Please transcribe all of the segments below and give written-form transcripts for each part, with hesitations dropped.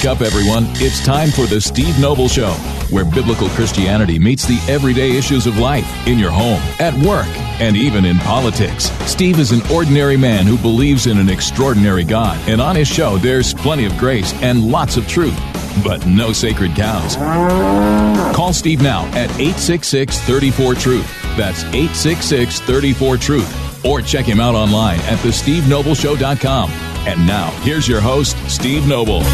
Wake up, everyone. It's time for the Steve Noble Show, where biblical Christianity meets the everyday issues of life in your home, at work, and even in politics. Steve is an ordinary man who believes in an extraordinary God, and on his show, there's plenty of grace and lots of truth, but no sacred cows. Call Steve now at 866-34-TRUTH. That's 866-34-TRUTH. Or check him out online at thestevenobleshow.com. And now, here's your host, Steve Noble.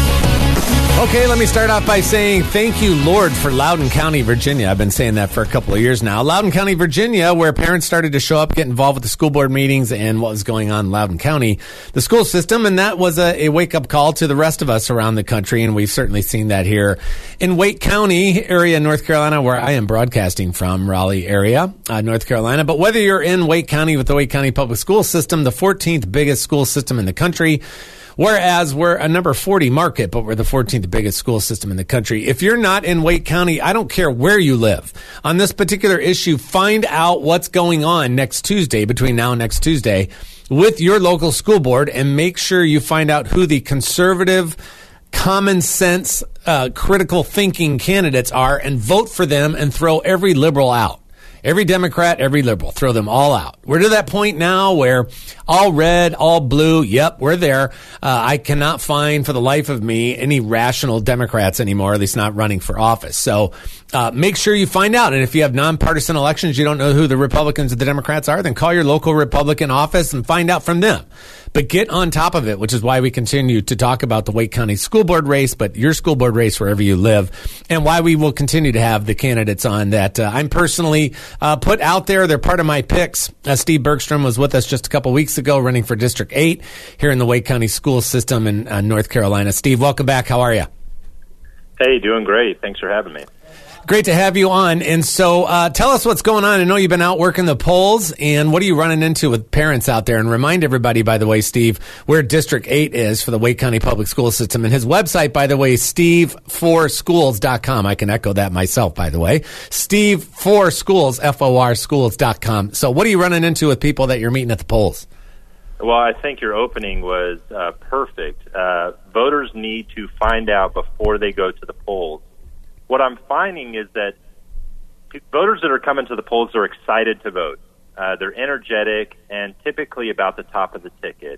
Okay, let me start off by saying thank you, Lord, for Loudoun County, Virginia. I've been saying that for a couple of years now. Loudoun County, Virginia, where parents started to show up, get involved with the school board meetings and what was going on in Loudoun County, the school system, and that was a wake-up call to the rest of us around the country, and we've certainly seen that here in Wake County area, North Carolina, where I am broadcasting from, Raleigh area, North Carolina. But whether you're in Wake County with the Wake County Public School System, the 14th biggest school system in the country, whereas we're a number 40 market, but we're the 14th biggest school system in the country. If you're not in Wake County, I don't care where you live. On this particular issue, find out what's going on next Tuesday, between now and next Tuesday, with your local school board, and make sure you find out who the conservative, common sense, critical thinking candidates are, and vote for them and throw every liberal out. Every Democrat, every liberal, throw them all out. We're to that point now where all red, all blue, yep, we're there. I cannot find for the life of me any rational Democrats anymore, at least not running for office. So make sure you find out. And if you have nonpartisan elections, you don't know who the Republicans or the Democrats are, then call your local Republican office and find out from them. But get on top of it, which is why we continue to talk about the Wake County school board race, but your school board race wherever you live, and why we will continue to have the candidates on that I'm personally put out there. They're part of my picks. Steve Bergstrom was with us just a couple weeks ago running for District 8 here in the Wake County school system in North Carolina. Steve, welcome back. How are you? Hey, doing great. Thanks for having me. Great to have you on. And so tell us what's going on. I know you've been out working the polls, and what are you running into with parents out there? And remind everybody, by the way, Steve, where District 8 is for the Wake County Public School System. And his website, by the way, is steve4schools.com. I can echo that myself, by the way. Steve4schools, F-O-R, schools.com. So what are you running into with people that you're meeting at the polls? Well, I think your opening was perfect. Voters need to find out before they go to the polls. What I'm finding is that voters that are coming to the polls are excited to vote. They're energetic and typically about the top of the ticket.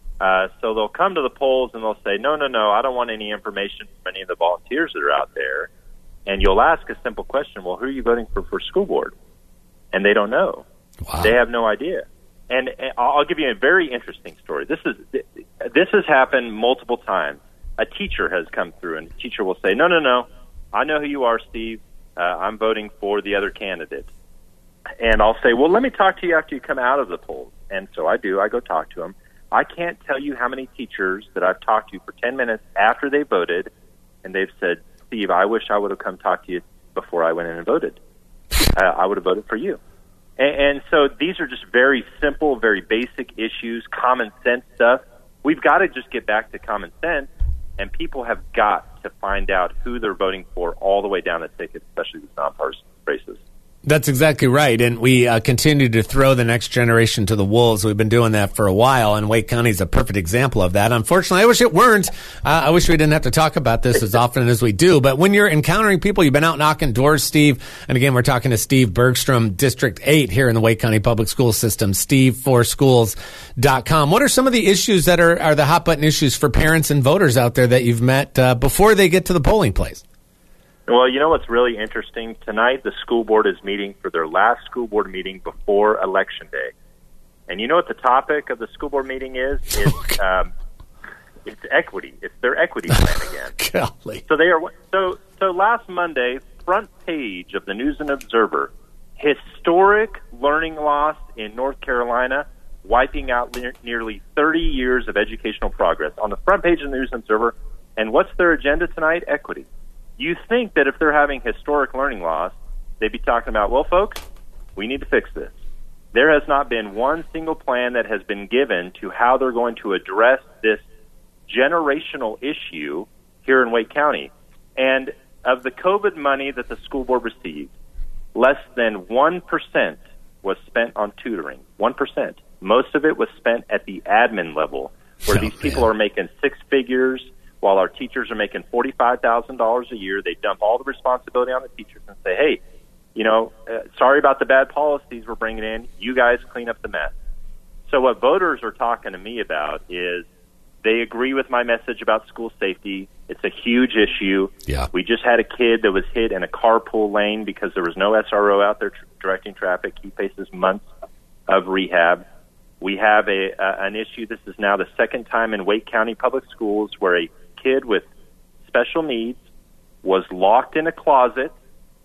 So they'll come to the polls and they'll say, no, I don't want any information from any of the volunteers that are out there. And you'll ask a simple question, well, who are you voting for school board? And they don't know. Wow. They have no idea. And I'll give you a very interesting story. This has happened multiple times. A teacher has come through and the teacher will say, no. I know who you are, Steve. I'm voting for the other candidate. And I'll say, well, let me talk to you after you come out of the polls. And so I do. I go talk to them. I can't tell you how many teachers that I've talked to for 10 minutes after they voted, and they've said, Steve, I wish I would have come talk to you before I went in and voted. I would have voted for you. And so these are just very simple, very basic issues, common sense stuff. We've got to just get back to common sense. And people have got to find out who they're voting for all the way down the ticket, especially with nonpartisan races. That's exactly right. And we continue to throw the next generation to the wolves. We've been doing that for a while, and Wake County is a perfect example of that. Unfortunately, I wish it weren't. I wish we didn't have to talk about this as often as we do. But when you're encountering people, you've been out knocking doors, Steve. And again, we're talking to Steve Bergstrom, District 8 here in the Wake County Public School System, steve4schools.com. What are some of the issues that are the hot button issues for parents and voters out there that you've met before they get to the polling place? Well, you know what's really interesting? Tonight, the school board is meeting for their last school board meeting before Election Day. And you know what the topic of the school board meeting is? It's equity. It's their equity plan again. Golly. So last Monday, front page of the News and Observer, historic learning loss in North Carolina, wiping out nearly 30 years of educational progress. On the front page of the News and Observer, and what's their agenda tonight? Equity. You think that if they're having historic learning loss, they'd be talking about, well, folks, we need to fix this. There has not been one single plan that has been given to how they're going to address this generational issue here in Wake County. And of the COVID money that the school board received, less than 1% was spent on tutoring. 1%. Most of it was spent at the admin level, where these people are making six figures, while our teachers are making $45,000 a year. They dump all the responsibility on the teachers and say, hey, sorry about the bad policies we're bringing in. You guys clean up the mess. So what voters are talking to me about is they agree with my message about school safety. It's a huge issue. Yeah. We just had a kid that was hit in a carpool lane because there was no SRO out there directing traffic. He faces months of rehab. We have an issue. This is now the second time in Wake County Public Schools where a kid with special needs was locked in a closet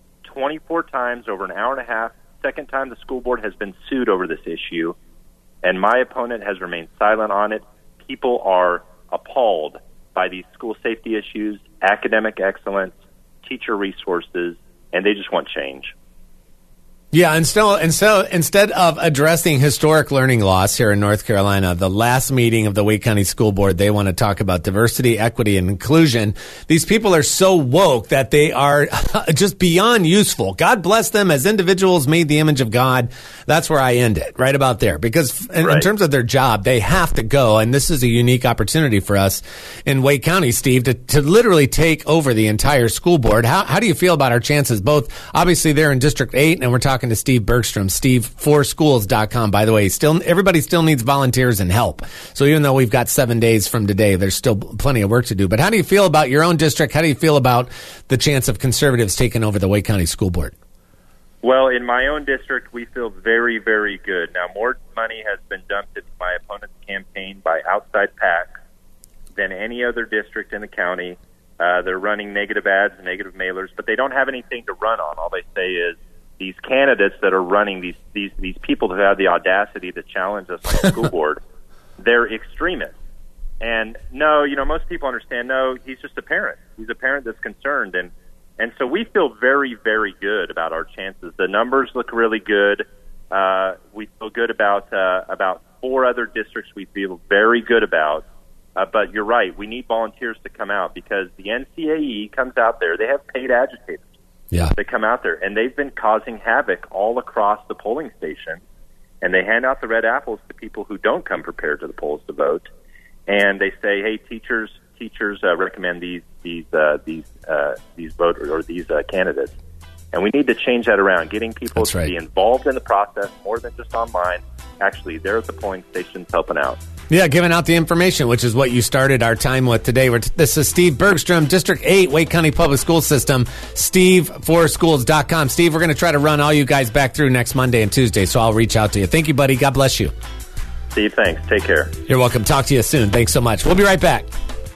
24 times over an hour and a half. Second time the school board has been sued over this issue, and my opponent has remained silent on it. People are appalled by these school safety issues, academic excellence, teacher resources, and they just want change. Yeah, and so instead of addressing historic learning loss here in North Carolina, the last meeting of the Wake County School Board, they want to talk about diversity, equity, and inclusion. These people are so woke that they are just beyond useful. God bless them as individuals made the image of God. That's where I end it, right about there. Because in terms of their job, they have to go, and this is a unique opportunity for us in Wake County, Steve, to literally take over the entire school board. How do you feel about our chances? Both, obviously, they're in District 8, and we're talking to Steve Bergstrom, Steve4schools.com. By the way, everybody still needs volunteers and help. So even though we've got 7 days from today, there's still plenty of work to do. But how do you feel about your own district? How do you feel about the chance of conservatives taking over the Wake County School Board? Well, in my own district, we feel very, very good. Now, more money has been dumped into my opponent's campaign by outside PACs than any other district in the county. They're running negative ads and negative mailers, but they don't have anything to run on. All they say is, these candidates that are running, these people who have the audacity to challenge us on the school board, they're extremists. And no, most people understand, no, he's just a parent. He's a parent that's concerned. And so we feel very, very good about our chances. The numbers look really good. We feel good about 4 other districts we feel very good about. But you're right, we need volunteers to come out because the NCAE comes out there. They have paid agitators. Yeah. They come out there, and they've been causing havoc all across the polling station, and they hand out the red apples to people who don't come prepared to the polls to vote, and they say, "Hey, teachers recommend these voters or these candidates," and we need to change that around, getting people to be involved in the process more than just online. Actually, they're at the polling stations helping out. Yeah, giving out the information, which is what you started our time with today. This is Steve Bergstrom, District 8, Wake County Public School System, Steve4schools.com. Steve, we're going to try to run all you guys back through next Monday and Tuesday, so I'll reach out to you. Thank you, buddy. God bless you. Steve, thanks. Take care. You're welcome. Talk to you soon. Thanks so much. We'll be right back.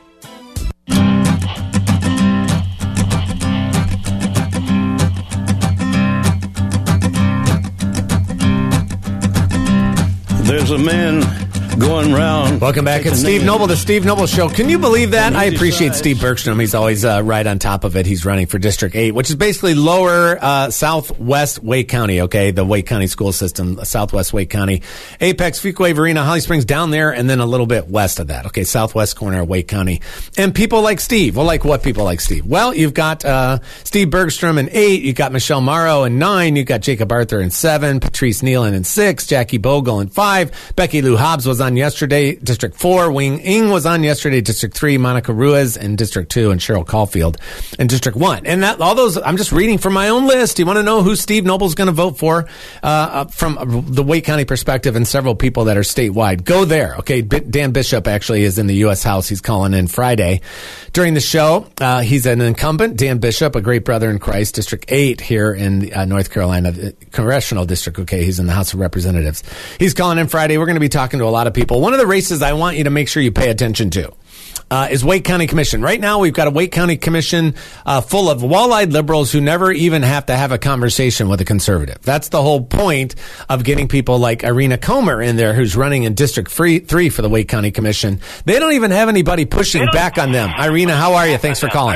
There's a man going round. Welcome back. It's Steve Noble, the Steve Noble Show. Can you believe that? I appreciate Steve Bergstrom. He's always right on top of it. He's running for District 8, which is basically lower southwest Wake County, okay? The Wake County school system, southwest Wake County. Apex, Fuquay, Varina, Holly Springs down there, and then a little bit west of that, okay? Southwest corner of Wake County. And people like Steve. Well, like what people like Steve? Well, you've got Steve Bergstrom in 8. You've got Michelle Morrow in 9. You've got Jacob Arthur in 7. Patrice Nealon in 6. Jackie Bogle in 5. Becky Lou Hobbs was on yesterday, District 4. Wing Ng was on yesterday, District 3. Monica Ruiz in District 2, and Cheryl Caulfield in District 1. And all those, I'm just reading from my own list. You want to know who Steve Noble's going to vote for from the Wake County perspective, and several people that are statewide. Go there. Okay, Dan Bishop actually is in the U.S. House. He's calling in Friday. During the show, he's an incumbent, Dan Bishop, a great brother in Christ, District 8 here in North Carolina, Congressional District. Okay, he's in the House of Representatives. He's calling in Friday. We're going to be talking to a lot of people. One of the races I want you to make sure you pay attention to is Wake County Commission. Right now, we've got a Wake County Commission full of wall-eyed liberals who never even have to have a conversation with a conservative. That's the whole point of getting people like Irina Comer in there, who's running in District 3 for the Wake County Commission. They don't even have anybody pushing back on them. Irina, how are you? Thanks for calling.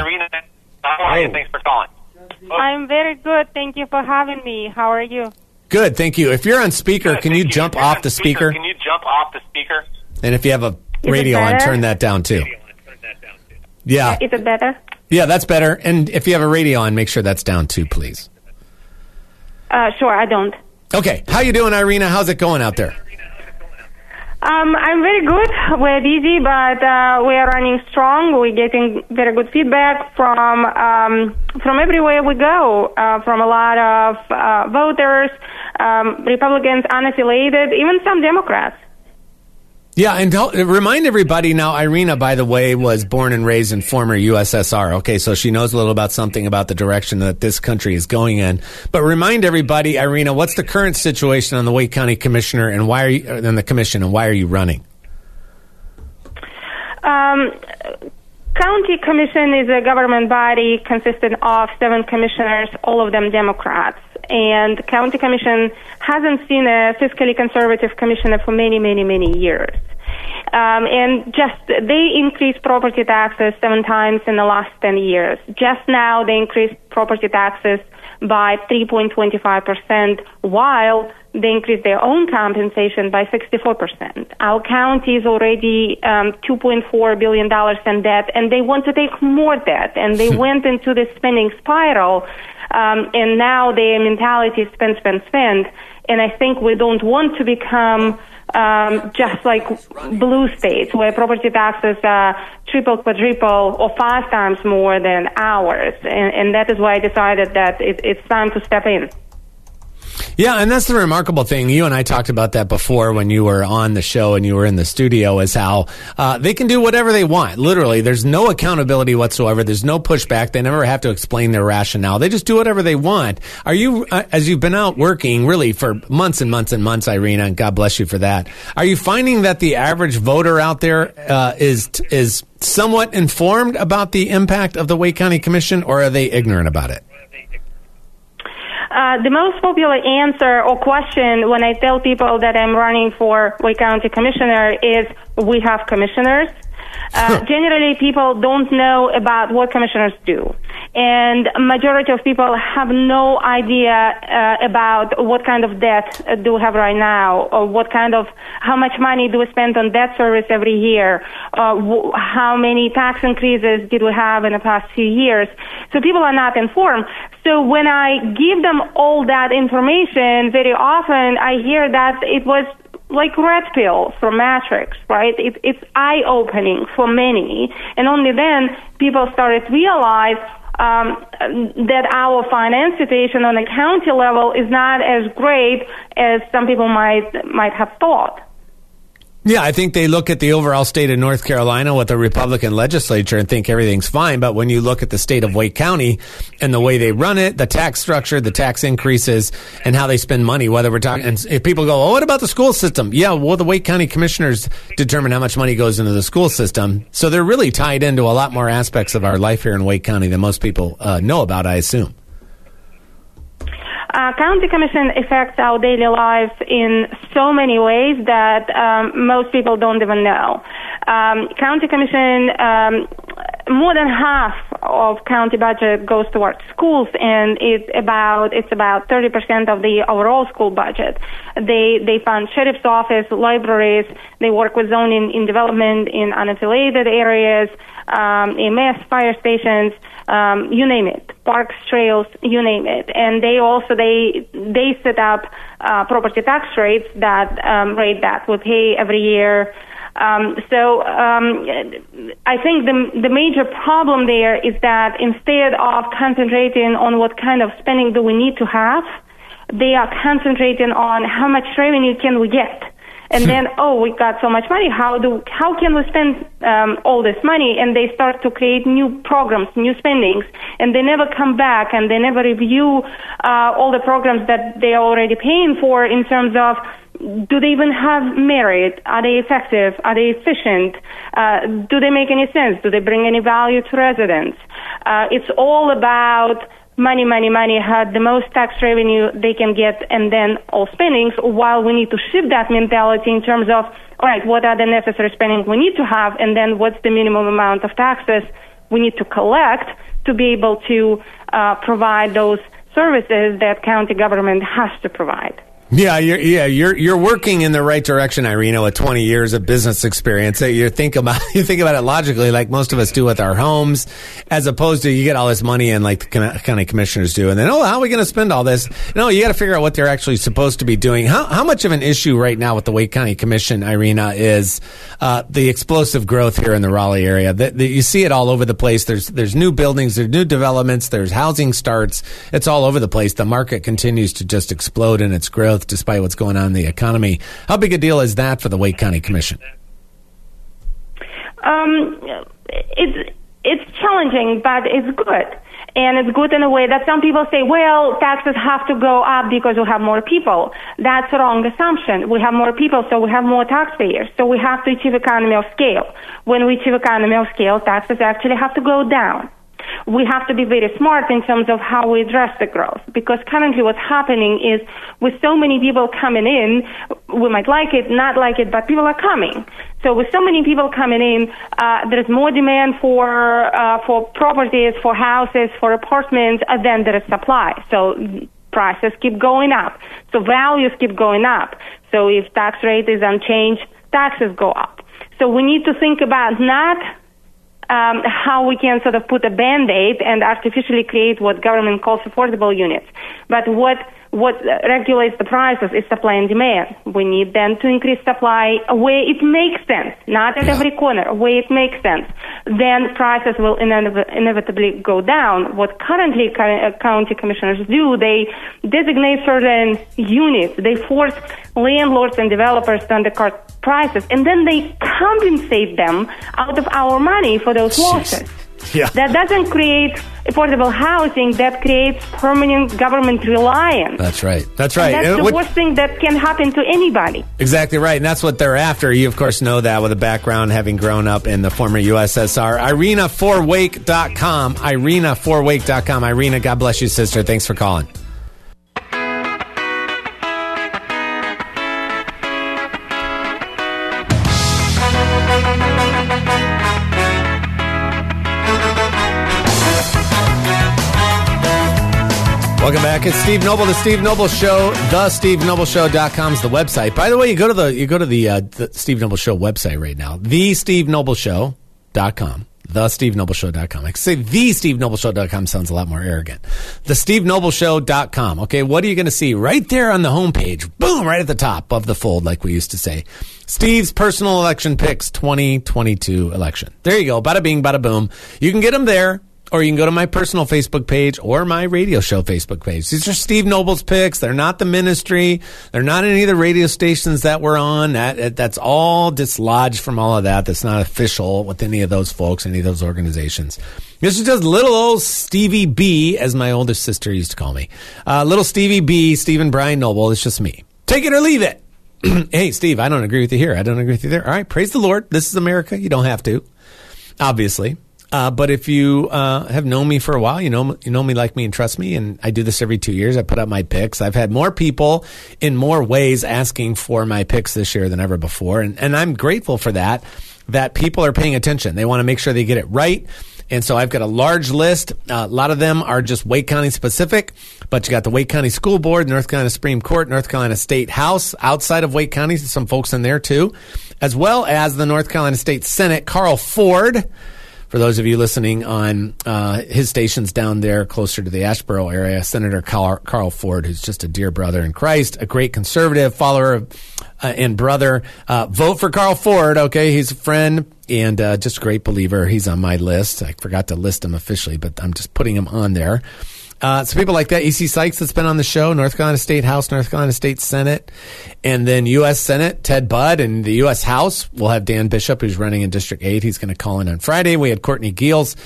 I'm very good. Thank you for having me. How are you? Good, thank you. If you're on speaker, can you jump off the speaker? And if you have a radio on, turn that down too. Yeah. Is it better? Yeah, that's better. And if you have a radio on, make sure that's down too, please. Sure, I don't. Okay. How you doing, Irina? How's it going out there? I'm very good. We're busy, but we are running strong. We're getting very good feedback from everywhere we go, from a lot of voters, Republicans, unaffiliated, even some Democrats. Yeah, and remind everybody now, Irina, by the way, was born and raised in former USSR. Okay, so she knows a little about something about the direction that this country is going in. But remind everybody, Irina, what's the current situation on the Wake County Commissioner and why are you, and the commission, and why are you running? County Commission is a government body consisting of 7 commissioners, all of them Democrats. And County Commission hasn't seen a fiscally conservative commissioner for many, many, many years. And they increased property taxes 7 times in the last 10 years. Just now they increased property taxes by 3.25%, while they increased their own compensation by 64%. Our county is already $2.4 billion in debt, and they want to take more debt, and they went into this spending spiral, and now their mentality is spend, spend, spend, and I think we don't want to become just like blue states where property taxes are triple, quadruple, or 5 times more than ours. And that is why I decided that it's time to step in. Yeah, and that's the remarkable thing. You and I talked about that before when you were on the show and you were in the studio, is how they can do whatever they want. Literally, there's no accountability whatsoever. There's no pushback. They never have to explain their rationale. They just do whatever they want. Are you, as you've been out working really for months and months and months, Irina, and God bless you for that, are you finding that the average voter out there is somewhat informed about the impact of the Wake County Commission, or are they ignorant about it? The most popular answer or question when I tell people that I'm running for Wake County Commissioner is, we have commissioners. Generally, people don't know about what commissioners do. And a majority of people have no idea about what kind of debt do we have right now, or how much money do we spend on debt service every year, how many tax increases did we have in the past few years. So people are not informed. So when I give them all that information, very often I hear that it was like red pill from Matrix, right? It's eye-opening for many. And only then people started to realize that our finance situation on a county level is not as great as some people might have thought. Yeah, I think they look at the overall state of North Carolina with a Republican legislature and think everything's fine. But when you look at the state of Wake County and the way they run it, the tax structure, the tax increases, and how they spend money, whether we're talking, and if people go, oh, what about the school system? Yeah, well, the Wake County commissioners determine how much money goes into the school system. So they're really tied into a lot more aspects of our life here in Wake County than most people know about, I assume. County Commission affects our daily lives in so many ways that most people don't even know. County Commission, more than half of county budget goes towards schools, and it's about 30% of the overall school budget. They fund sheriff's office, libraries. They work with zoning in development in unaffiliated areas, EMS, fire stations. You name it, parks, trails, you name it. And they also, they set up property tax rates that rate that we pay every year. So I think the major problem there is that instead of concentrating on what kind of spending do we need to have, they are concentrating on how much revenue can we get. And then, we got so much money. How can we spend all this money? And they start to create new programs, new spendings, and they never come back and they never review all the programs that they are already paying for in terms of, do they even have merit? Are they effective? Are they efficient? Do they make any sense? Do they bring any value to residents? It's all about money, have the most tax revenue they can get, and then all spendings, while we need to shift that mentality in terms of, all right, what are the necessary spending we need to have, and then what's the minimum amount of taxes we need to collect to be able to provide those services that county government has to provide. You're working in the right direction, Irina, with 20 years of business experience. You think about it logically, like most of us do with our homes, as opposed to you get all this money in like the county commissioners do, and then, how are we going to spend all this? No, you got to figure out what they're actually supposed to be doing. How much of an issue right now with the Wake County Commission, Irina, is the explosive growth here in the Raleigh area? You see it all over the place. There's new buildings, there's new developments, there's housing starts. It's all over the place. The market continues to just explode in its growth, despite what's going on in the economy. How big a deal is that for the Wake County Commission? It's challenging, but it's good. And it's good in a way that some people say, well, taxes have to go up because we have more people. That's a wrong assumption. We have more people, so we have more taxpayers. So we have to achieve economy of scale. When we achieve economy of scale, taxes actually have to go down. We have to be very smart in terms of how we address the growth, because currently what's happening is with so many people coming in, we might like it, not like it, but people are coming. So with so many people coming in, there's more demand for properties, for houses, for apartments than there is supply. So prices keep going up. So values keep going up. So if tax rate is unchanged, taxes go up. So we need to think about not how we can sort of put a Band-Aid and artificially create what government calls affordable units. But what regulates the prices is supply and demand. We need then to increase supply where it makes sense, not at every corner, where it makes sense. Then prices will inevitably go down. What currently county commissioners do, they designate certain units. They force landlords and developers to undercut prices, and then they compensate them out of our money for those losses. Yeah. That doesn't create affordable housing. That creates permanent government reliance. That's right. And that's the worst thing that can happen to anybody. Exactly right. And that's what they're after. You, of course, know that with a background having grown up in the former USSR. IrinaForWake.com. IrinaForWake.com. Irina, God bless you, sister. Thanks for calling. Welcome back. It's Steve Noble, The Steve Noble Show. TheSteveNobleShow.com is the website. By the way, you go to the Steve Noble Show website right now. TheSteveNobleShow.com. TheSteveNobleShow.com. I can say TheSteveNobleShow.com sounds a lot more arrogant. TheSteveNobleShow.com. Okay, what are you going to see right there on the homepage? Boom, right at the top of the fold, like we used to say. Steve's personal election picks 2022 election. There you go. Bada bing, bada boom. You can get them there. Or you can go to my personal Facebook page or my radio show Facebook page. These are Steve Noble's picks. They're not the ministry. They're not any of the radio stations that we're on. That's all dislodged from all of that. That's not official with any of those folks, any of those organizations. This is just little old Stevie B, as my oldest sister used to call me. Little Stevie B, Stephen Brian Noble. It's just me. Take it or leave it. Hey, Steve, I don't agree with you here. I don't agree with you there. All right, praise the Lord. This is America. You don't have to, obviously. But if you have known me for a while, you know me, like me, and trust me, and I do this every 2 years. I put up my picks. I've had more people in more ways asking for my picks this year than ever before, and I'm grateful for that people are paying attention. They want to make sure they get it right. And so I've got a large list. A lot of them are just Wake County specific, but you got the Wake County School Board, North Carolina Supreme Court, North Carolina State House outside of Wake County, some folks in there too, as well as the North Carolina State Senate. Carl Ford, for those of you listening on his stations down there closer to the Asheboro area, Senator Carl Ford, who's just a dear brother in Christ, a great conservative follower and brother. Vote for Carl Ford, okay? He's a friend and just a great believer. He's on my list. I forgot to list him officially, but I'm just putting him on there. So people like that, E.C. Sykes that's been on the show, North Carolina State House, North Carolina State Senate, and then U.S. Senate, Ted Budd, and the U.S. House, we'll have Dan Bishop, who's running in District 8. He's going to call in on Friday. We had Courtney Geels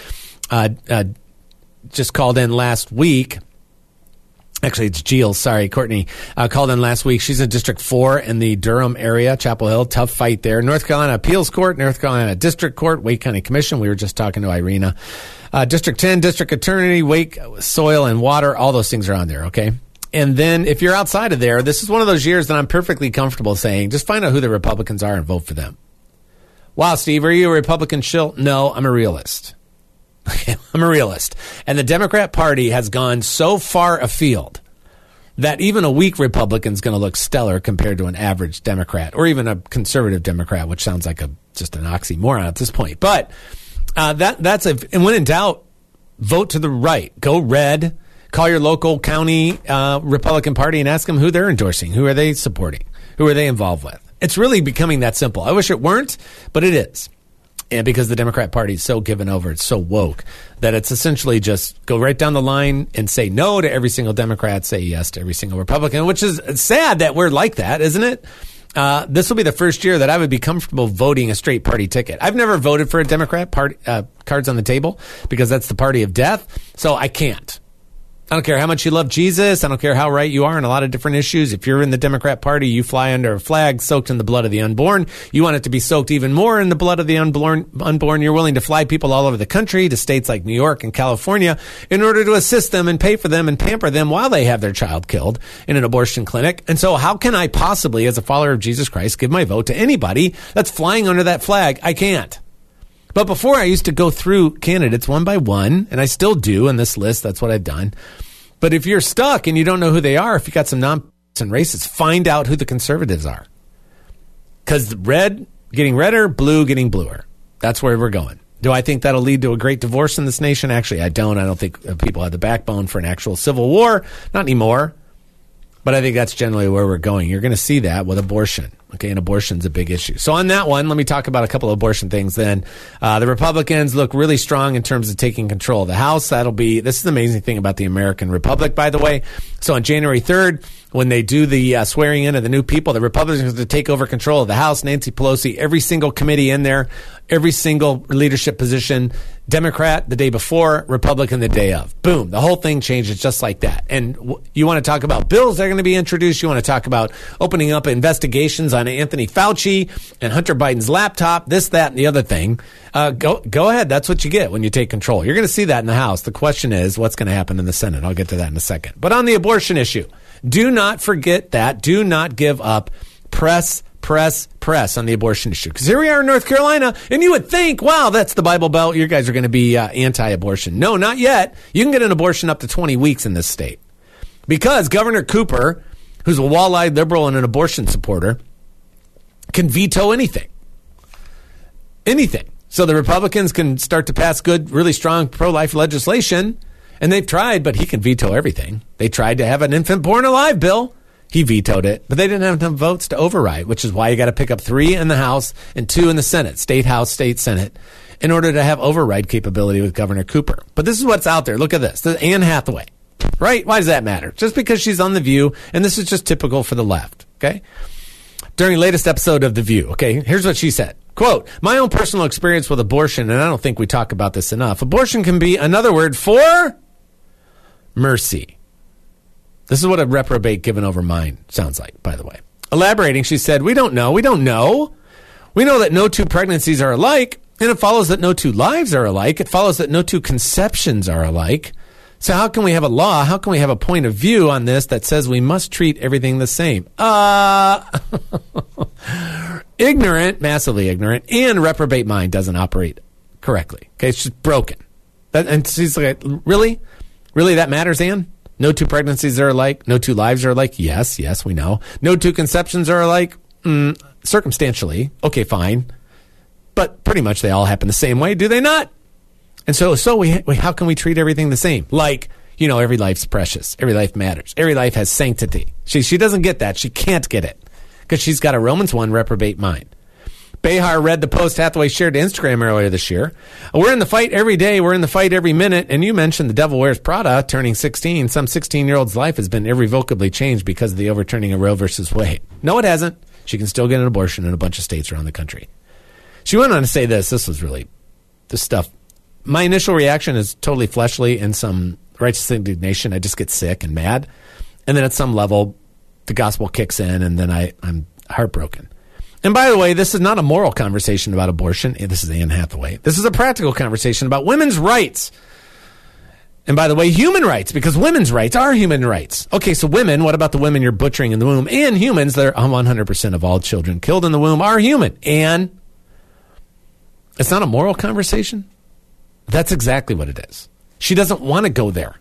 just called in last week. Actually, it's Geels. Sorry, Courtney called in last week. She's in District 4 in the Durham area, Chapel Hill. Tough fight there. North Carolina Appeals Court, North Carolina District Court, Wake County Commission. We were just talking to Irina. District 10, District Attorney, Wake, Soil and Water. All those things are on there, okay? And then if you're outside of there, this is one of those years that I'm perfectly comfortable saying, just find out who the Republicans are and vote for them. Wow, Steve, are you a Republican shill? No, I'm a realist. I'm a realist. And the Democrat Party has gone so far afield that even a weak Republican is going to look stellar compared to an average Democrat or even a conservative Democrat, which sounds like just an oxymoron at this point. But and when in doubt, vote to the right. Go red. Call your local county Republican Party and ask them who they're endorsing. Who are they supporting? Who are they involved with? It's really becoming that simple. I wish it weren't, but it is. And because the Democrat Party is so given over, it's so woke, that it's essentially just go right down the line and say no to every single Democrat, say yes to every single Republican, which is sad that we're like that, isn't it? This will be the first year that I would be comfortable voting a straight party ticket. I've never voted for a Democrat party, cards on the table, because that's the party of death, so I can't. I don't care how much you love Jesus. I don't care how right you are on a lot of different issues. If you're in the Democrat Party, you fly under a flag soaked in the blood of the unborn. You want it to be soaked even more in the blood of the unborn. You're willing to fly people all over the country to states like New York and California in order to assist them and pay for them and pamper them while they have their child killed in an abortion clinic. And so how can I possibly, as a follower of Jesus Christ, give my vote to anybody that's flying under that flag? I can't. But before, I used to go through candidates one by one, and I still do in this list. That's what I've done. But if you're stuck and you don't know who they are, if you got some non-partisan racists, find out who the conservatives are. Because red getting redder, blue getting bluer. That's where we're going. Do I think that'll lead to a great divorce in this nation? Actually, I don't. I don't think people have the backbone for an actual civil war. Not anymore. But I think that's generally where we're going. You're going to see that with abortion. Okay, and abortion's a big issue. So on that one, let me talk about a couple of abortion things then. The Republicans look really strong in terms of taking control of the House. This is the amazing thing about the American Republic, by the way. So on January 3rd, when they do the swearing in of the new people, the Republicans are going to take over control of the House. Nancy Pelosi, every single committee in there, every single leadership position, Democrat the day before, Republican the day of. Boom. The whole thing changes just like that. And you want to talk about bills that are going to be introduced. You want to talk about opening up investigations on Anthony Fauci and Hunter Biden's laptop, this, that, and the other thing. Go ahead. That's what you get when you take control. You're going to see that in the House. The question is, what's going to happen in the Senate? I'll get to that in a second. But on the abortion issue, do not forget that. Do not give up. Press on the abortion issue. Because here we are in North Carolina, and you would think, wow, that's the Bible Belt. You guys are going to be anti-abortion. No, not yet. You can get an abortion up to 20 weeks in this state. Because Governor Cooper, who's a wall-eyed liberal and an abortion supporter, can veto anything. Anything. So the Republicans can start to pass good, really strong pro-life legislation, and they've tried, but he can veto everything. They tried to have an infant born alive bill. He vetoed it, but they didn't have enough votes to override, which is why you got to pick up 3 in the House and 2 in the Senate, State House, State Senate, in order to have override capability with Governor Cooper. But this is what's out there. Look at this. Anne Hathaway, right? Why does that matter? Just because she's on The View, and this is just typical for the left, okay? During the latest episode of The View, okay, here's what she said. Quote, my own personal experience with abortion, and I don't think we talk about this enough, abortion can be another word for mercy. This is what a reprobate given over mind sounds like, by the way. Elaborating, she said, we don't know. We know that no 2 pregnancies are alike, and it follows that no 2 lives are alike. It follows that no 2 conceptions are alike. So how can we have a law? How can we have a point of view on this that says we must treat everything the same? Ignorant, massively ignorant, and reprobate mind doesn't operate correctly. Okay, it's just broken. And she's like, really? Really, that matters, Ann? No 2 pregnancies are alike. No 2 lives are alike. Yes, we know. No 2 conceptions are alike. Circumstantially. Okay, fine. But pretty much they all happen the same way, do they not? And so how can we treat everything the same? Like, every life's precious. Every life matters. Every life has sanctity. She doesn't get that. She can't get it because she's got a Romans 1 reprobate mind. Behar read the post Hathaway shared to Instagram earlier this year. We're in the fight every day. We're in the fight every minute. And you mentioned the Devil Wears Prada turning 16. Some 16-year-old's life has been irrevocably changed because of the overturning of Roe versus Wade. No, it hasn't. She can still get an abortion in a bunch of states around the country. She went on to say this. This was really this stuff. My initial reaction is totally fleshly and some righteous indignation. I just get sick and mad. And then at some level, the gospel kicks in, and then I'm heartbroken. And by the way, this is not a moral conversation about abortion. This is Anne Hathaway. This is a practical conversation about women's rights. And by the way, human rights, because women's rights are human rights. Okay, so women, what about the women you're butchering in the womb? And humans, they're 100% of all children killed in the womb are human. And it's not a moral conversation? That's exactly what it is. She doesn't want to go there.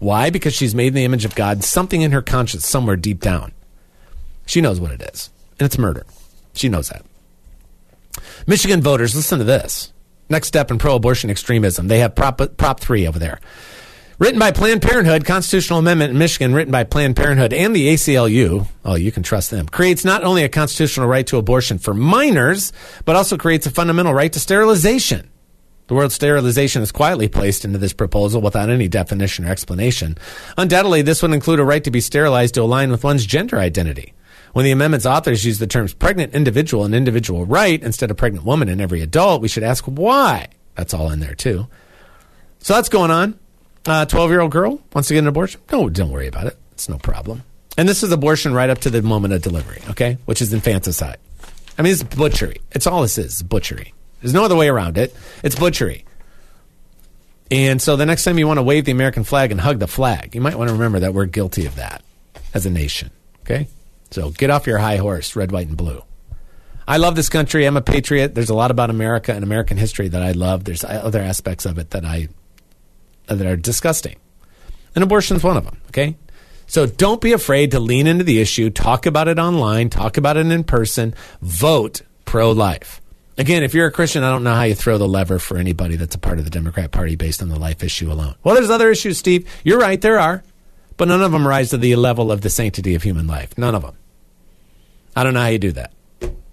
Why? Because she's made in the image of God, something in her conscience somewhere deep down. She knows what it is, and it's murder. She knows that. Michigan voters, listen to this. Next step in pro-abortion extremism. They have Prop 3 over there. Written by Planned Parenthood, constitutional amendment in Michigan, written by Planned Parenthood and the ACLU, oh, you can trust them, creates not only a constitutional right to abortion for minors, but also creates a fundamental right to sterilization. The word sterilization is quietly placed into this proposal without any definition or explanation. Undoubtedly, this would include a right to be sterilized to align with one's gender identity. When the amendment's authors use the terms pregnant individual and individual right instead of pregnant woman and every adult, we should ask why. That's all in there, too. So that's going on. 12-year-old girl wants to get an abortion? No, don't worry about it. It's no problem. And this is abortion right up to the moment of delivery, okay, which is infanticide. I mean, it's butchery. It's all this is butchery. There's no other way around it. It's butchery. And so the next time you want to wave the American flag and hug the flag, you might want to remember that we're guilty of that as a nation, okay? So get off your high horse, red, white, and blue. I love this country. I'm a patriot. There's a lot about America and American history that I love. There's other aspects of it that are disgusting. And abortion's one of them, okay? So don't be afraid to lean into the issue, talk about it online, talk about it in person, vote pro-life. Again, if you're a Christian, I don't know how you throw the lever for anybody that's a part of the Democrat Party based on the life issue alone. Well, there's other issues, Steve. You're right, there are. But none of them rise to the level of the sanctity of human life. None of them. I don't know how you do that.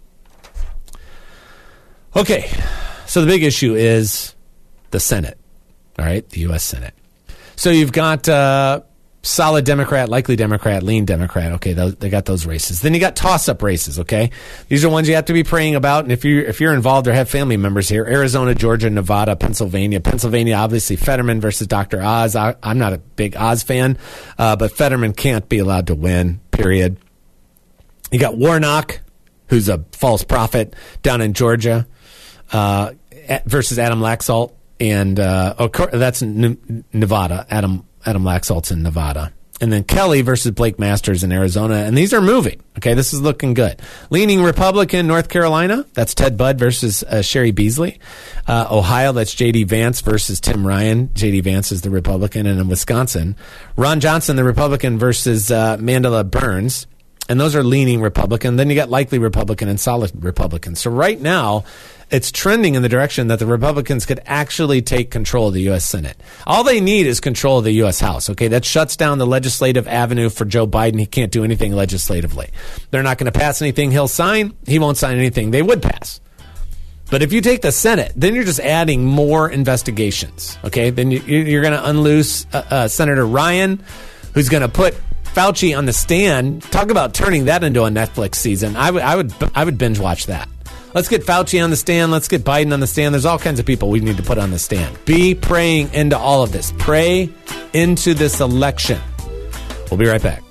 Okay, so the big issue is the Senate, all right, the U.S. Senate. So you've got solid Democrat, likely Democrat, lean Democrat. Okay, they got those races. Then you got toss-up races, okay? These are ones you have to be praying about, and if you're involved or have family members here, Arizona, Georgia, Nevada, Pennsylvania. Pennsylvania, obviously, Fetterman versus Dr. Oz. I'm not a big Oz fan, but Fetterman can't be allowed to win, period. You got Warnock, who's a false prophet, down in Georgia, versus Adam Laxalt, and that's Nevada. Adam Laxalt's in Nevada. And then Kelly versus Blake Masters in Arizona. And these are moving. Okay, this is looking good. Leaning Republican, North Carolina. That's Ted Budd versus Sherry Beasley. Ohio, that's J.D. Vance versus Tim Ryan. J.D. Vance is the Republican. And in Wisconsin, Ron Johnson, the Republican, versus Mandela Burns. And those are leaning Republican. Then you got likely Republican and solid Republican. So right now, it's trending in the direction that the Republicans could actually take control of the U.S. Senate. All they need is control of the U.S. House, okay? That shuts down the legislative avenue for Joe Biden. He can't do anything legislatively. They're not going to pass anything he'll sign. He won't sign anything they would pass. But if you take the Senate, then you're just adding more investigations, okay? Then you're going to unloose Senator Ryan, who's going to put Fauci on the stand. Talk about turning that into a Netflix season. I would binge watch that. Let's get Fauci on the stand. Let's get Biden on the stand. There's all kinds of people we need to put on the stand. Be praying into all of this. Pray into this election. We'll be right back.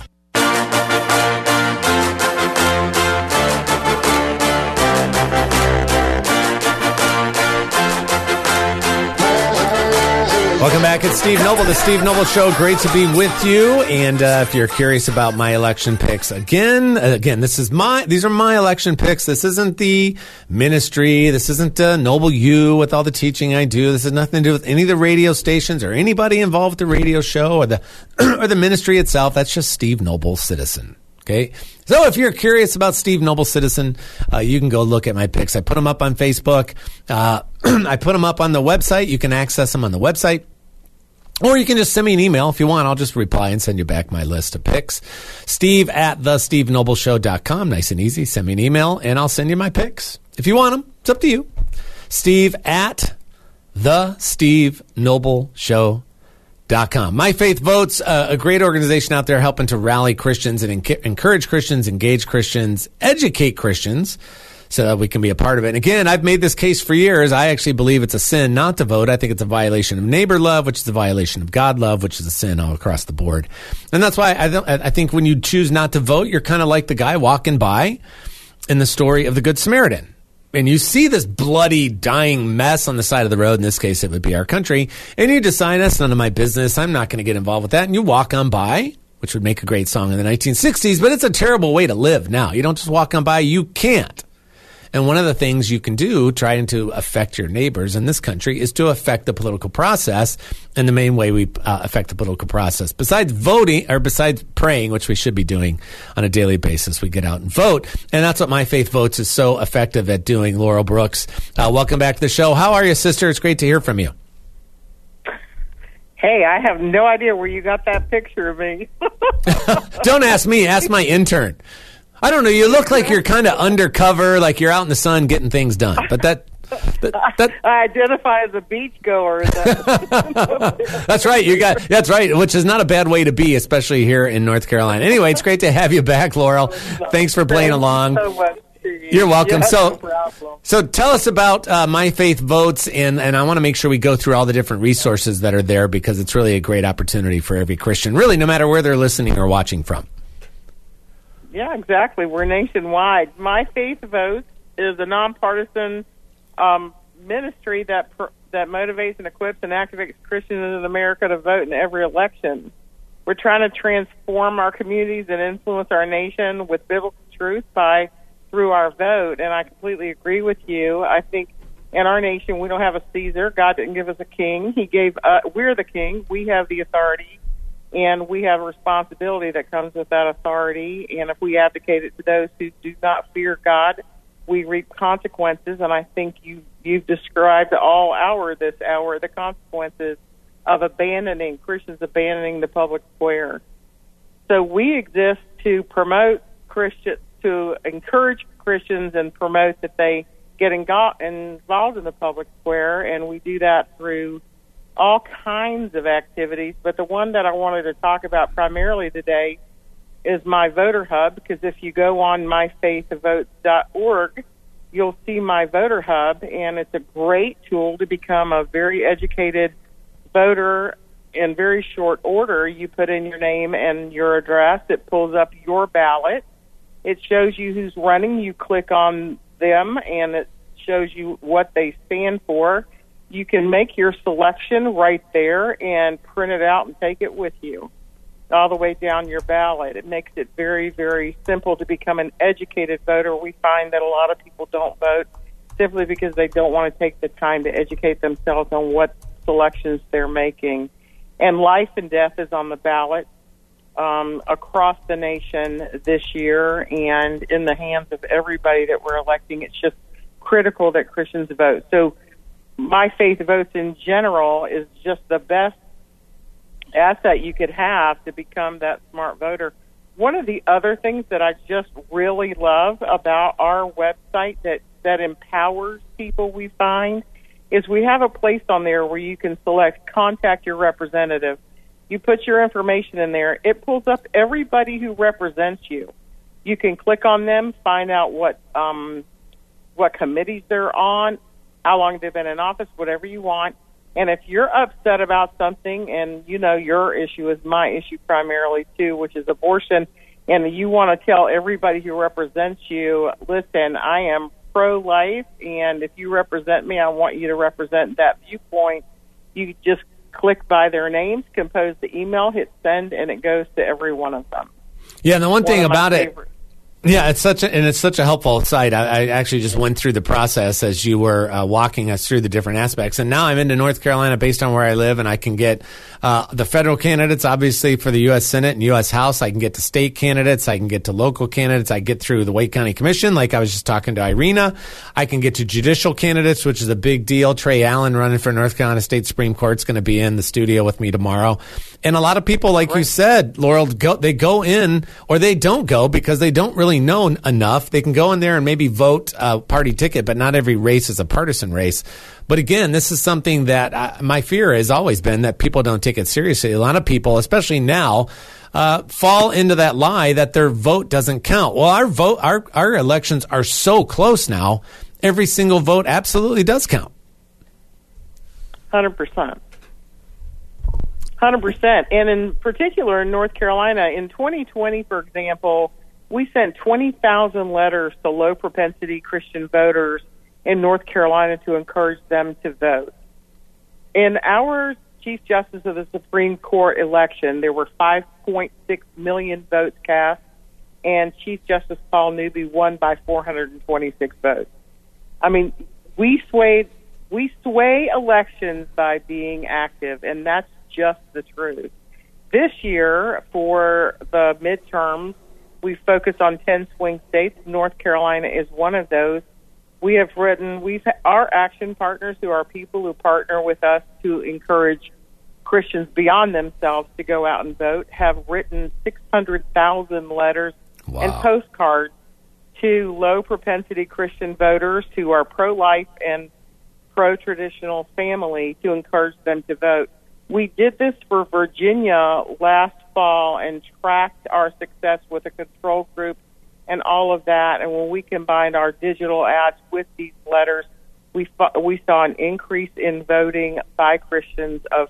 Welcome back. It's Steve Noble, the Steve Noble Show. Great to be with you. And if you're curious about my election picks, again, these are my election picks. This isn't the ministry. This isn't Noble U with all the teaching I do. This has nothing to do with any of the radio stations or anybody involved with the radio show or the ministry itself. That's just Steve Noble, citizen. Okay. So if you're curious about Steve Noble, citizen, you can go look at my picks. I put them up on Facebook. I put them up on the website. You can access them on the website. Or you can just send me an email if you want. I'll just reply and send you back my list of picks. Steve@thestevenobleshow.com. Nice and easy. Send me an email and I'll send you my picks. If you want them, it's up to you. Steve@thestevenobleshow.com. My Faith Votes, a great organization out there helping to rally Christians and encourage Christians, engage Christians, educate Christians, so that we can be a part of it. And again, I've made this case for years. I actually believe it's a sin not to vote. I think it's a violation of neighbor love, which is a violation of God love, which is a sin all across the board. And that's why I think when you choose not to vote, you're kind of like the guy walking by in the story of the Good Samaritan. And you see this bloody, dying mess on the side of the road. In this case, it would be our country. And you decide, that's none of my business. I'm not going to get involved with that. And you walk on by, which would make a great song in the 1960s. But it's a terrible way to live now. You don't just walk on by. You can't. And one of the things you can do trying to affect your neighbors in this country is to affect the political process. And the main way we affect the political process, besides voting or besides praying, which we should be doing on a daily basis, we get out and vote. And that's what My Faith Votes is so effective at doing. Laurel Brooks, welcome back to the show. How are you, sister? It's great to hear from you. Hey, I have no idea where you got that picture of me. Don't ask me. Ask my intern. I don't know. You look like you're kind of undercover, like you're out in the sun getting things done. But that I identify as a beachgoer. That's right. That's right, which is not a bad way to be, especially here in North Carolina. Anyway, it's great to have you back, Laurel. Thanks for playing along. So much. You're welcome. Yeah, no problem. So tell us about My Faith Votes, and I want to make sure we go through all the different resources that are there because it's really a great opportunity for every Christian, really, no matter where they're listening or watching from. Yeah, exactly. We're nationwide. My Faith Votes is a nonpartisan ministry that motivates and equips and activates Christians in America to vote in every election. We're trying to transform our communities and influence our nation with biblical truth through our vote, and I completely agree with you. I think in our nation we don't have a Caesar. God didn't give us a king. We're the king. We have the authority, and we have a responsibility that comes with that authority. And if we abdicate it to those who do not fear God, we reap consequences. And I think you've described this hour the consequences of Christians abandoning the public square. So we exist to promote Christians, to encourage Christians and promote that they get involved in the public square, and we do that through all kinds of activities. But the one that I wanted to talk about primarily today is My Voter Hub, because if you go on myfaithvotes.org, you'll see My Voter Hub, and it's a great tool to become a very educated voter in very short order. You put in your name and your address. It pulls up your ballot. It shows you who's running. You click on them, and it shows you what they stand for. You can make your selection right there and print it out and take it with you all the way down your ballot. It makes it very, very simple to become an educated voter. We find that a lot of people don't vote simply because they don't want to take the time to educate themselves on what selections they're making. And life and death is on the ballot across the nation this year, and in the hands of everybody that we're electing. It's just critical that Christians vote. So My Faith Votes in general is just the best asset you could have to become that smart voter. One of the other things that I just really love about our website that empowers people, we find, is we have a place on there where you can select Contact Your Representative. You put your information in there. It pulls up everybody who represents you. You can click on them, find out what committees they're on, how long they've been in office, whatever you want. And if you're upset about something, and you know your issue is my issue primarily too, which is abortion, and you want to tell everybody who represents you, listen, I am pro-life, and if you represent me, I want you to represent that viewpoint. You just click by their names, compose the email, hit send, and it goes to every one of them. Yeah, and the one thing about it, yeah, it's such a helpful site. I actually just went through the process as you were walking us through the different aspects, and now I'm into North Carolina based on where I live, and I can get the federal candidates, obviously for the U.S. Senate and U.S. House. I can get to state candidates. I can get to local candidates. I get through the Wake County Commission, like I was just talking to Irina. I can get to judicial candidates, which is a big deal. Trey Allen, running for North Carolina State Supreme Court, is going to be in the studio with me tomorrow. And a lot of people, like you said, Laurel, they go in or they don't go because they don't really know enough. They can go in there and maybe vote a party ticket, but not every race is a partisan race. But again, this is something that my fear has always been that people don't take it seriously. A lot of people, especially now, fall into that lie that their vote doesn't count. Well, our elections are so close now. Every single vote absolutely does count. 100%. 100%. And in particular, in North Carolina, in 2020, for example, we sent 20,000 letters to low-propensity Christian voters in North Carolina to encourage them to vote. In our Chief Justice of the Supreme Court election, there were 5.6 million votes cast, and Chief Justice Paul Newby won by 426 votes. I mean, we sway elections by being active, and that's just the truth. This year, for the midterms, we focus on 10 swing states. North Carolina is one of those. Our action partners, who are people who partner with us to encourage Christians beyond themselves to go out and vote, have written 600,000 letters and postcards to low-propensity Christian voters who are pro-life and pro-traditional family to encourage them to vote. We did this for Virginia last fall and tracked our success with a control group and all of that. And when we combined our digital ads with these letters, we saw an increase in voting by Christians of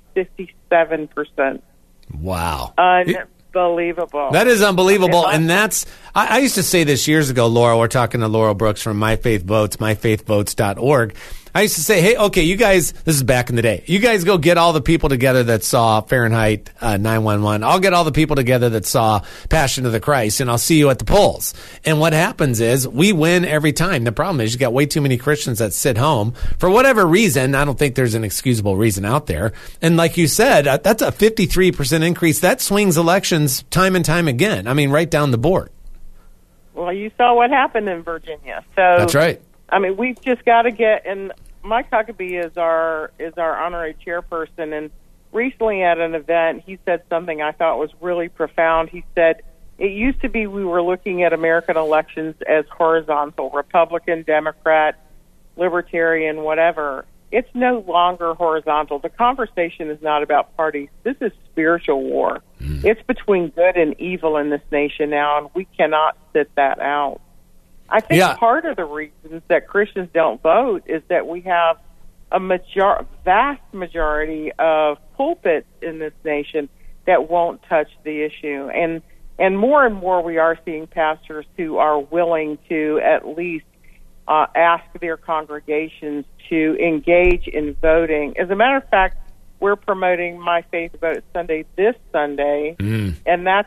57%. Wow. Unbelievable. That is unbelievable. And that's, I used to say this years ago, Laurel. We're talking to Laurel Brooks from My Faith Votes, myfaithvotes.org. I used to say, hey, okay, you guys, this is back in the day, you guys go get all the people together that saw Fahrenheit 9/11. I'll get all the people together that saw Passion of the Christ, and I'll see you at the polls. And what happens is we win every time. The problem is you got way too many Christians that sit home for whatever reason. I don't think there's an excusable reason out there. And like you said, that's a 53% increase. That swings elections time and time again. I mean, right down the board. Well, you saw what happened in Virginia. So that's right. I mean, we've just got to get, and Mike Huckabee is our honorary chairperson, and recently at an event, he said something I thought was really profound. He said, it used to be we were looking at American elections as horizontal, Republican, Democrat, Libertarian, whatever. It's no longer horizontal. The conversation is not about parties. This is spiritual war. It's between good and evil in this nation now, and we cannot sit that out. I think part of the reasons that Christians don't vote is that we have a vast majority of pulpits in this nation that won't touch the issue. And more we are seeing pastors who are willing to at least ask their congregations to engage in voting. As a matter of fact, we're promoting My Faith Vote Sunday this Sunday, and that's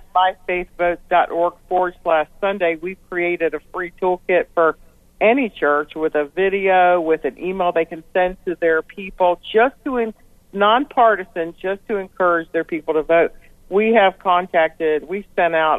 myfaithvotes.org/Sunday. We've created a free toolkit for any church with a video, with an email they can send to their people, just to nonpartisan, just to encourage their people to vote. We sent out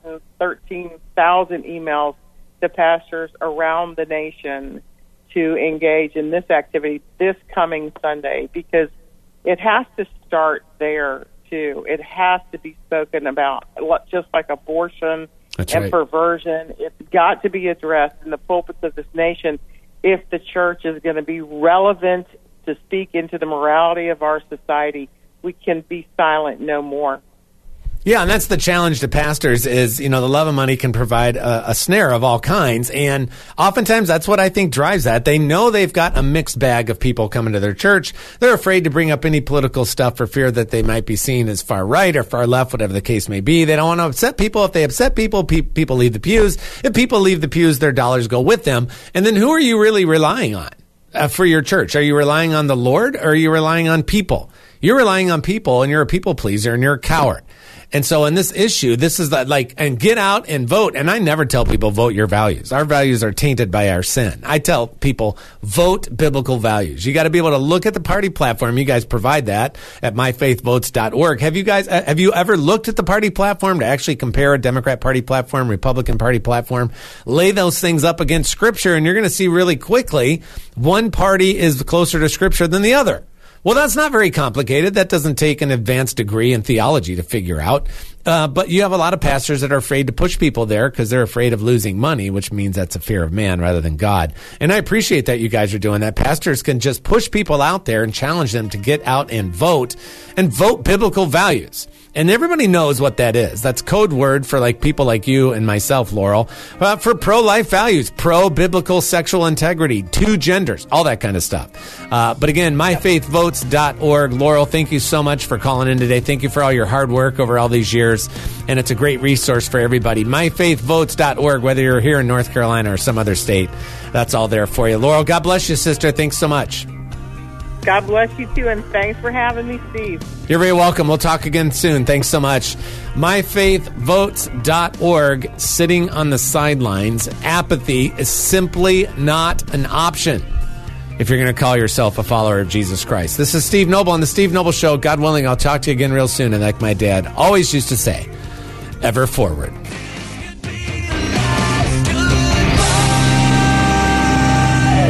113,000 emails to pastors around the nation to engage in this activity this coming Sunday, because it has to start there, too. It has to be spoken about, just like abortion perversion. It's got to be addressed in the pulpits of this nation if the church is going to be relevant to speak into the morality of our society. We can be silent no more. Yeah, and that's the challenge to pastors is, the love of money can provide a snare of all kinds. And oftentimes that's what I think drives that. They know they've got a mixed bag of people coming to their church. They're afraid to bring up any political stuff for fear that they might be seen as far right or far left, whatever the case may be. They don't want to upset people. If they upset people, people leave the pews. If people leave the pews, their dollars go with them. And then who are you really relying on for your church? Are you relying on the Lord, or are you relying on people? You're relying on people, and you're a people pleaser, and you're a coward. And so in this issue, this is and get out and vote. And I never tell people vote your values. Our values are tainted by our sin. I tell people vote biblical values. You got to be able to look at the party platform. You guys provide that at myfaithvotes.org. Have you ever looked at the party platform to actually compare a Democrat party platform, Republican party platform, lay those things up against Scripture, and you're going to see really quickly one party is closer to Scripture than the other. Well, that's not very complicated. That doesn't take an advanced degree in theology to figure out. But you have a lot of pastors that are afraid to push people there because they're afraid of losing money, which means that's a fear of man rather than God. And I appreciate that you guys are doing that. Pastors can just push people out there and challenge them to get out and vote biblical values. And everybody knows what that is. That's code word for people like you and myself, Laurel, for pro-life values, pro-biblical sexual integrity, two genders, all that kind of stuff. But again, myfaithvotes.org. Laurel, thank you so much for calling in today. Thank you for all your hard work over all these years. And it's a great resource for everybody. myfaithvotes.org, whether you're here in North Carolina or some other state, that's all there for you. Laurel, God bless you, sister. Thanks so much. God bless you, too, and thanks for having me, Steve. You're very welcome. We'll talk again soon. Thanks so much. MyFaithVotes.org, sitting on the sidelines. Apathy is simply not an option if you're going to call yourself a follower of Jesus Christ. This is Steve Noble on The Steve Noble Show. God willing, I'll talk to you again real soon. And like my dad always used to say, ever forward.